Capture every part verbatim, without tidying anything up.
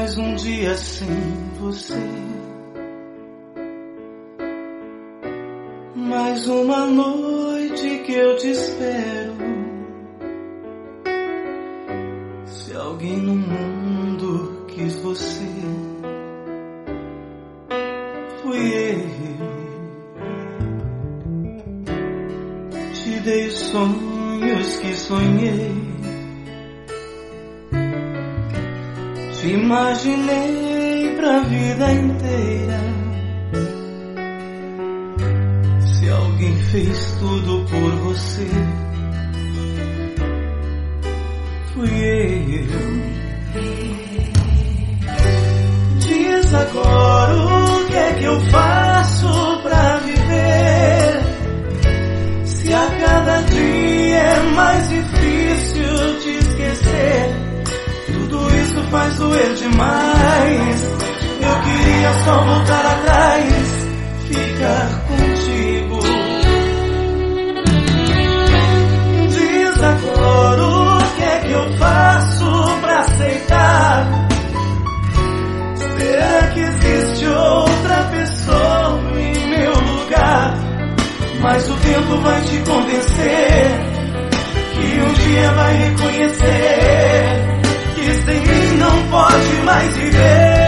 mais um dia sem você, mais uma noite que eu te espero. Se alguém no mundo quis você, fui eu. Te dei sonhos que sonhei, te imaginei pra vida inteira. Se alguém fez tudo por você, fui eu. Diz agora o que é que eu faço pra viver, se a cada dia é mais difícil te esquecer. Tudo isso faz doer demais. Eu queria só voltar atrás, ficar contigo. Diz agora o que é que eu faço pra aceitar. Será que existe outra pessoa em meu lugar? Mas o tempo vai te convencer que um dia vai reconhecer que sem mim não pode mais viver.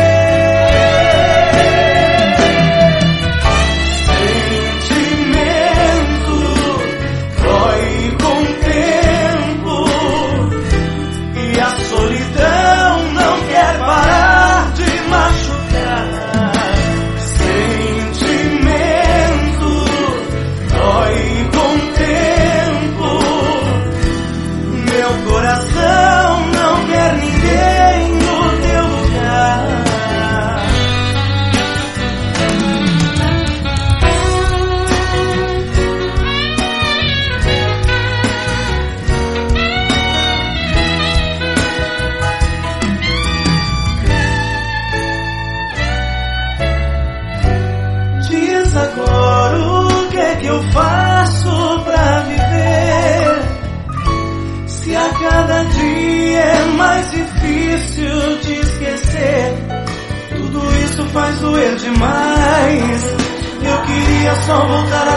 Sentimento dói com o tempo e a solidão não quer parar de machucar. Sentimento dói com o tempo, meu coração não quer ninguém no teu lugar. Diz agora o que é que eu faço pra viver, se a cada dia é mais difícil te esquecer. Tudo isso faz doer demais. Eu queria só voltar